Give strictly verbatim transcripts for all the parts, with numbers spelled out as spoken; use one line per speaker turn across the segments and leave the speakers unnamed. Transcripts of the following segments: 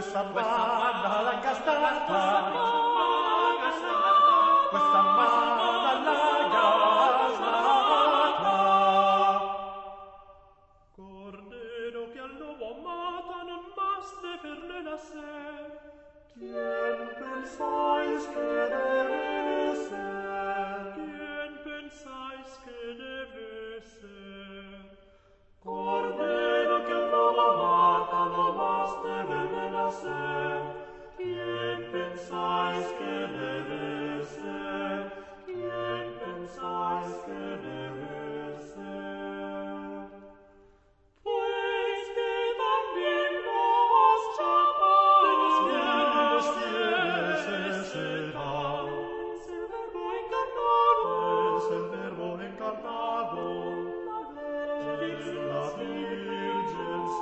questa banda la castata, questa banda la castata.
Cordero che al lobo mata non baste per le nacer.
¿Quién pensáis que debe ser?
¿Quién pensáis que debe ser?
Cordero que al lobo mata no más debe de nacer. ¿Quién pensáis que debe ser? ¿Quién pensáis que debe ser?
Pues que también los chapados
Los fieles será.
es el verbo encarnado,
Es el verbo encarnado. La Virgen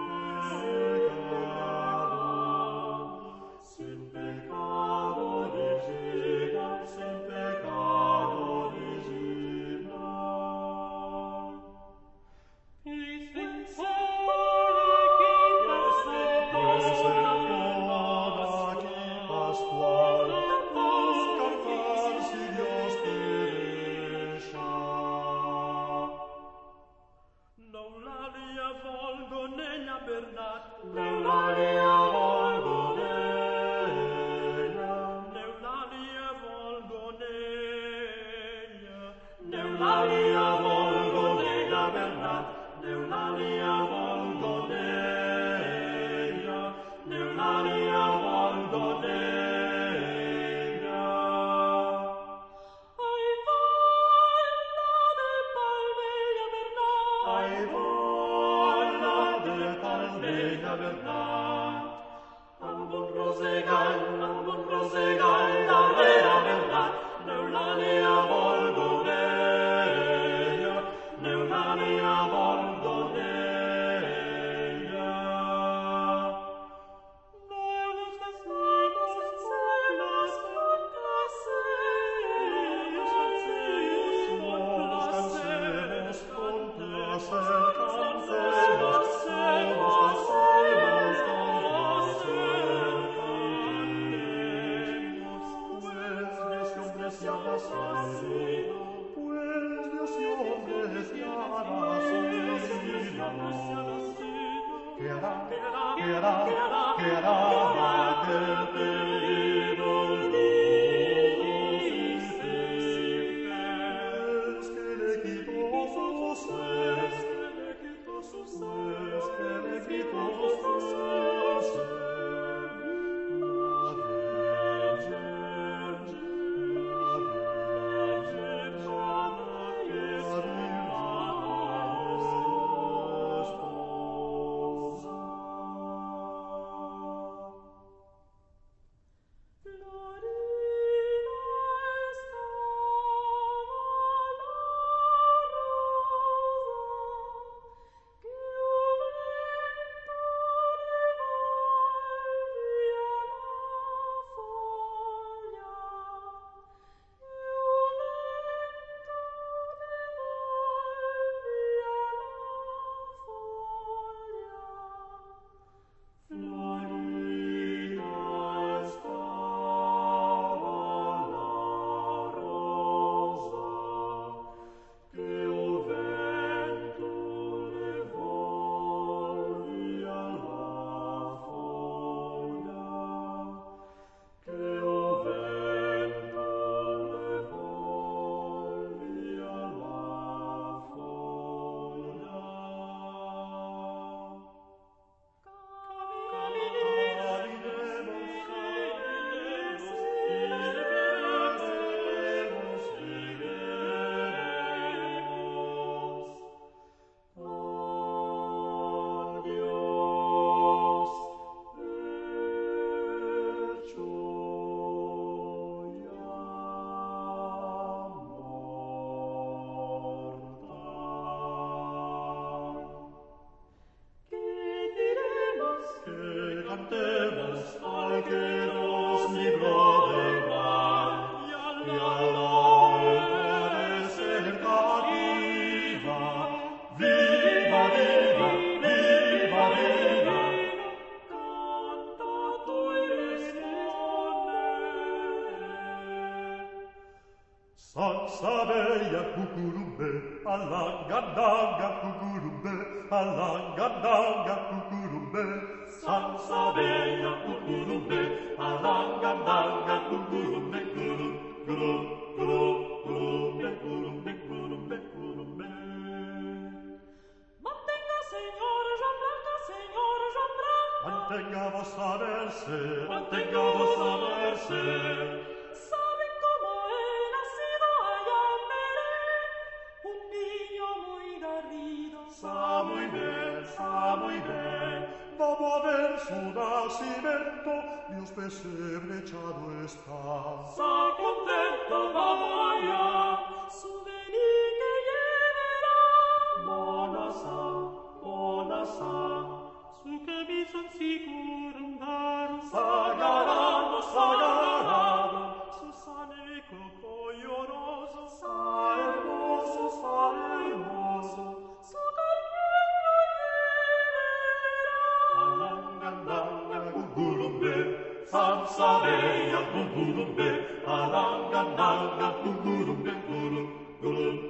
sin pecado, sin pecado original, sin pecado original.
y sin sole que
Pues
pasó
el boda aquí pascual, cantar si Dios te deja.
L'Eulàlia Volgonella Bernat,
L'Eulalia Volgonella,
l'Eulàlia Volgonella,
L'Eulalia Volgonella Bernat, L'Eulalia Volgonella, L'Eulalia Volgonella.
ai valla de Palmella Bernat,
Ai vola de Palmella Bernat, amb un rosegall, amb un rosegall darrere Bernat, L'Eulalia Volgonella, L'Eulalia Volgonella.
nos casamos celos con placeres,
Nos
placeres,
cansemos con placer,
cansemos,
cansemos,
cansemos,
nos cansemos con placer,
cansemos,
pues Dios y hombres ya nacido, pues Dios y hombres ya nacido. ¿Qué hará, qué hará, qué hará aquel peregrino Lucifer? Es que le quitó su ser, es que le quitó su ser, es que le quitó su ser.
Canta
Sansa bella cucurubbe, allanga-danga cucurubbe, allanga-danga cucurubbe. Sansa bella cucurubbe, allanga-danga cucurubbe, curum, curum, curum, curumbe, curumbe, curumbe, curumbe.
Mantenga, señor Jean Blanca, señor Jean Blanca.
Mantenga vuestra merced, mantenga vuestra merced.
¿Saben cómo he nacido allá en Belén? Un niño muy garrido.
Sa muy bien, sa muy bien. Vamos a ver su nacimiento, Dios pesebre echado está.
Sa contento, vamos allá. Su venir que llevará.
Bona sa, bona sa.
Su camisa sicuro andar.
Sagrado, sagrado.
Su saneco coglioroso.
Sa hermoso, sa hermoso.
Su caglietro llevará.
Alanga-danga cucurubbe, Sansa bella cucurubbe, alanga-danga cucurubbe, curum, curum.